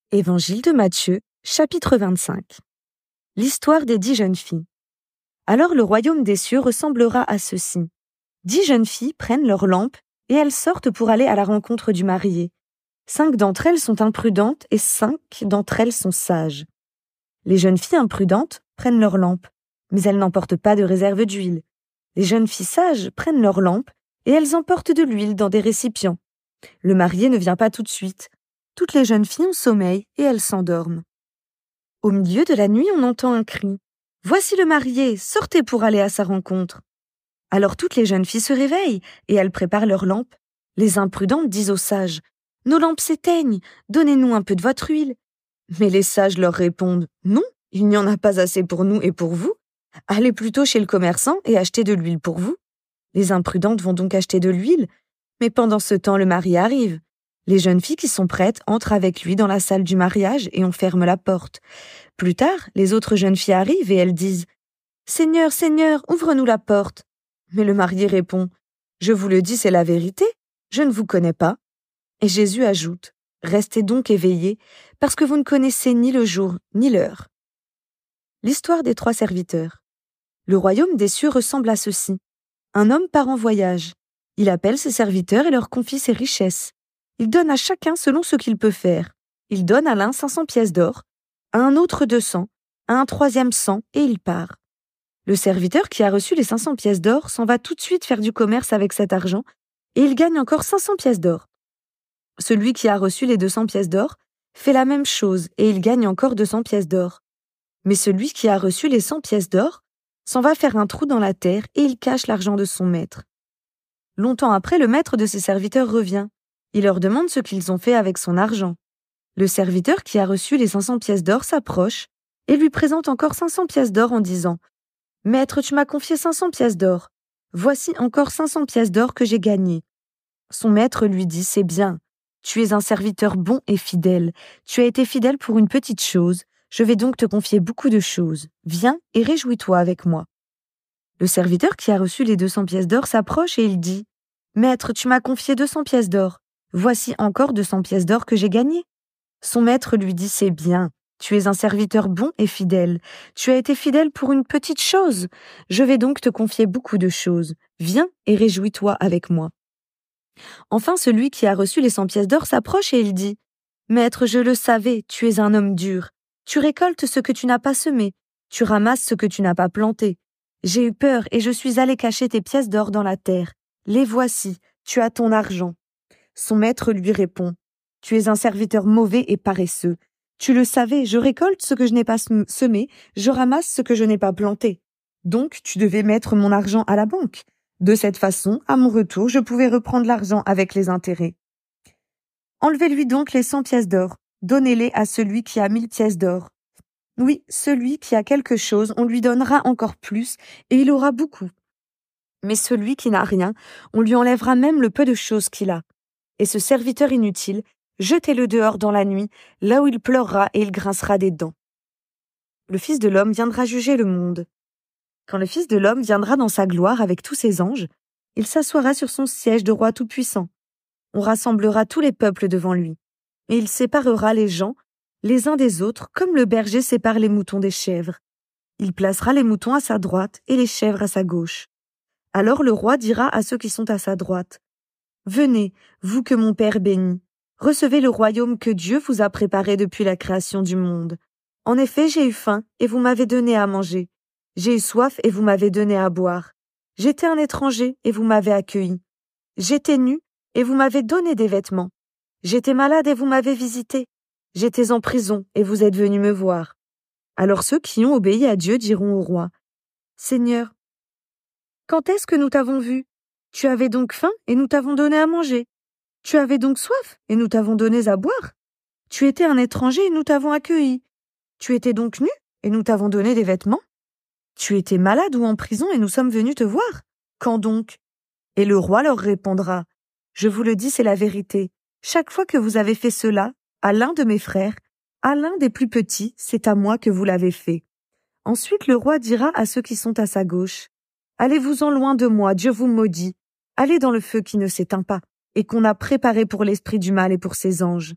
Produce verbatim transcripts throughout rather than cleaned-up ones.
Évangile de Matthieu, chapitre vingt-cinq. L'histoire des dix jeunes filles. Alors le royaume des cieux ressemblera à ceci. Dix jeunes filles prennent leurs lampes et elles sortent pour aller à la rencontre du marié. Cinq d'entre elles sont imprudentes et cinq d'entre elles sont sages. Les jeunes filles imprudentes prennent leurs lampes, mais elles n'emportent pas de réserve d'huile. Les jeunes filles sages prennent leurs lampes et elles emportent de l'huile dans des récipients. Le marié ne vient pas tout de suite. Toutes les jeunes filles ont sommeil et elles s'endorment. Au milieu de la nuit, on entend un cri. « Voici le marié, sortez pour aller à sa rencontre !» Alors toutes les jeunes filles se réveillent et elles préparent leurs lampes. Les imprudentes disent aux sages « Nos lampes s'éteignent, donnez-nous un peu de votre huile !» Mais les sages leur répondent « Non, il n'y en a pas assez pour nous et pour vous. Allez plutôt chez le commerçant et achetez de l'huile pour vous. » Les imprudentes vont donc acheter de l'huile, mais pendant ce temps, le marié arrive. Les jeunes filles qui sont prêtes entrent avec lui dans la salle du mariage et on ferme la porte. Plus tard, les autres jeunes filles arrivent et elles disent « Seigneur, Seigneur, ouvre-nous la porte !» Mais le marié répond « Je vous le dis, c'est la vérité, je ne vous connais pas. » Et Jésus ajoute « Restez donc éveillés, parce que vous ne connaissez ni le jour ni l'heure. » L'histoire des trois serviteurs. Le royaume des cieux ressemble à ceci. Un homme part en voyage. Il appelle ses serviteurs et leur confie ses richesses. Il donne à chacun selon ce qu'il peut faire. Il donne à l'un cinq cents pièces d'or, à un autre deux cents, à un troisième cent, et il part. Le serviteur qui a reçu les cinq cents pièces d'or s'en va tout de suite faire du commerce avec cet argent, et il gagne encore cinq cents pièces d'or. Celui qui a reçu les deux cents pièces d'or fait la même chose, et il gagne encore deux cents pièces d'or. Mais celui qui a reçu les cent pièces d'or s'en va faire un trou dans la terre, et il cache l'argent de son maître. Longtemps après, le maître de ses serviteurs revient. Il leur demande ce qu'ils ont fait avec son argent. Le serviteur qui a reçu les cinq cents pièces d'or s'approche et lui présente encore cinq cents pièces d'or en disant « Maître, tu m'as confié cinq cents pièces d'or. Voici encore cinq cents pièces d'or que j'ai gagnées. » Son maître lui dit « C'est bien. Tu es un serviteur bon et fidèle. Tu as été fidèle pour une petite chose. Je vais donc te confier beaucoup de choses. Viens et réjouis-toi avec moi. » Le serviteur qui a reçu les deux cents pièces d'or s'approche et il dit « Maître, tu m'as confié deux cents pièces d'or. Voici encore deux cents pièces d'or que j'ai gagnées. » Son maître lui dit « C'est bien, tu es un serviteur bon et fidèle. Tu as été fidèle pour une petite chose. Je vais donc te confier beaucoup de choses. Viens et réjouis-toi avec moi. » Enfin, celui qui a reçu les cent pièces d'or s'approche et il dit « Maître, je le savais, tu es un homme dur. Tu récoltes ce que tu n'as pas semé. Tu ramasses ce que tu n'as pas planté. J'ai eu peur et je suis allé cacher tes pièces d'or dans la terre. Les voici, tu as ton argent. » Son maître lui répond « Tu es un serviteur mauvais et paresseux. Tu le savais, je récolte ce que je n'ai pas semé, je ramasse ce que je n'ai pas planté. Donc, tu devais mettre mon argent à la banque. De cette façon, à mon retour, je pouvais reprendre l'argent avec les intérêts. Enlevez-lui donc les cent pièces d'or. Donnez-les à celui qui a mille pièces d'or. Oui, celui qui a quelque chose, on lui donnera encore plus et il aura beaucoup. Mais celui qui n'a rien, on lui enlèvera même le peu de choses qu'il a. Et ce serviteur inutile, jetez-le dehors dans la nuit, là où il pleurera et il grincera des dents. Le Fils de l'homme viendra juger le monde. Quand le Fils de l'homme viendra dans sa gloire avec tous ses anges, il s'assoira sur son siège de roi tout-puissant. On rassemblera tous les peuples devant lui, et il séparera les gens les uns des autres comme le berger sépare les moutons des chèvres. Il placera les moutons à sa droite et les chèvres à sa gauche. Alors le roi dira à ceux qui sont à sa droite, « Venez, vous que mon Père bénit, recevez le royaume que Dieu vous a préparé depuis la création du monde. En effet, j'ai eu faim et vous m'avez donné à manger. J'ai eu soif et vous m'avez donné à boire. J'étais un étranger et vous m'avez accueilli. J'étais nu et vous m'avez donné des vêtements. J'étais malade et vous m'avez visité. J'étais en prison et vous êtes venus me voir. » Alors ceux qui ont obéi à Dieu diront au roi, « Seigneur, quand est-ce que nous t'avons vu? Tu avais donc faim et nous t'avons donné à manger. Tu avais donc soif et nous t'avons donné à boire. Tu étais un étranger et nous t'avons accueilli. Tu étais donc nu et nous t'avons donné des vêtements. Tu étais malade ou en prison et nous sommes venus te voir. Quand donc? » Et le roi leur répondra, « Je vous le dis, c'est la vérité. Chaque fois que vous avez fait cela à l'un de mes frères, à l'un des plus petits, c'est à moi que vous l'avez fait. » Ensuite le roi dira à ceux qui sont à sa gauche, « Allez-vous-en loin de moi, Dieu vous maudit. Allez dans le feu qui ne s'éteint pas, et qu'on a préparé pour l'esprit du mal et pour ses anges.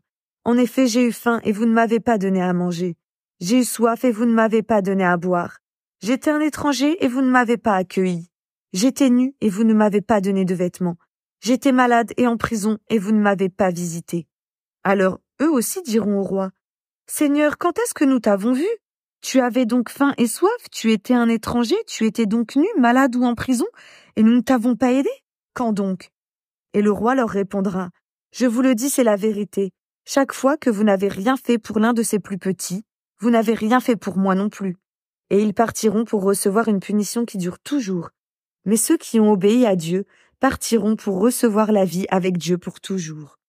En effet, j'ai eu faim et vous ne m'avez pas donné à manger. J'ai eu soif et vous ne m'avez pas donné à boire. J'étais un étranger et vous ne m'avez pas accueilli. J'étais nu et vous ne m'avez pas donné de vêtements. J'étais malade et en prison et vous ne m'avez pas visité. » Alors eux aussi diront au roi, « Seigneur, quand est-ce que nous t'avons vu? Tu avais donc faim et soif, tu étais un étranger, tu étais donc nu, malade ou en prison, et nous ne t'avons pas aidé? Quand donc? » Et le roi leur répondra, « Je vous le dis, c'est la vérité. Chaque fois que vous n'avez rien fait pour l'un de ces plus petits, vous n'avez rien fait pour moi non plus. » Et ils partiront pour recevoir une punition qui dure toujours. Mais ceux qui ont obéi à Dieu partiront pour recevoir la vie avec Dieu pour toujours.